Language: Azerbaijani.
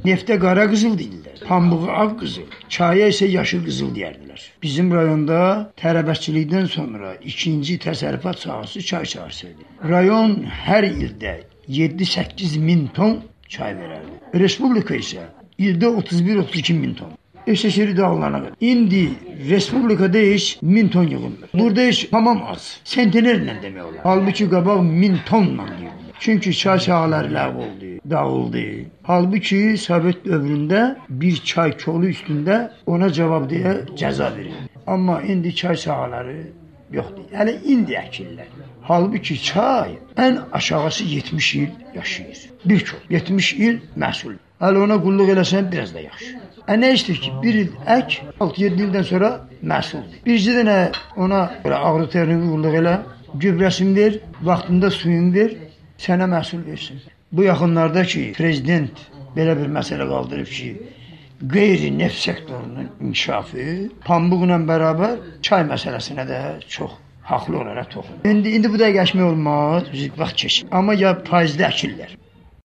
Neftə qara qızıl deyirlər, pambığı ağ qızıl, çaya isə yaşıl qızıl deyərdilər. Bizim rayonda tərəvəzçilikdən sonra ikinci təsərrüfat sahəsi çay sahəsidir. Rayon hər ildə 7-8 min ton çay verərdi. Respublika isə ildə 31-32 min ton. SSR dağlarına qədər. İndi Respublikada heç 1000 ton yığılmır. Burada heç tamam az. Sentenerlə demək olar. Halbuki qabaq 1000 tonla yığılır. Çünki çay sahələri ləğv oldu, dağıldı. Halbuki Sovet dövründə bir çay kolu üstündə ona cavab deyə cəza verildi. Amma indi çay sahələri yoxdur. Yəni indi əkirlər. Halbuki çay ən aşağısı 70 il yaşayır. Bir kol 70 il məhsul. Hələ ona qulluq eləsən biraz da yaxşı. Nə istəyir ki, bir il ək, 6-7 ildən sonra məhsuldur. Bircə dənə ona aqrotermik qulluq elə, gübrəsini ver, vaxtında suyunu ver, sənə məhsul versin. Bu yaxınlarda ki, prezident belə bir məsələ qaldırıb ki, qeyri-neft sektorunun inkişafı pambıqla bərabər çay məsələsinə də çox haqlı olaraq toxunur. İndi bu da qəşmək olmaz, vaxt keçir. Amma ya faizli əkirlər.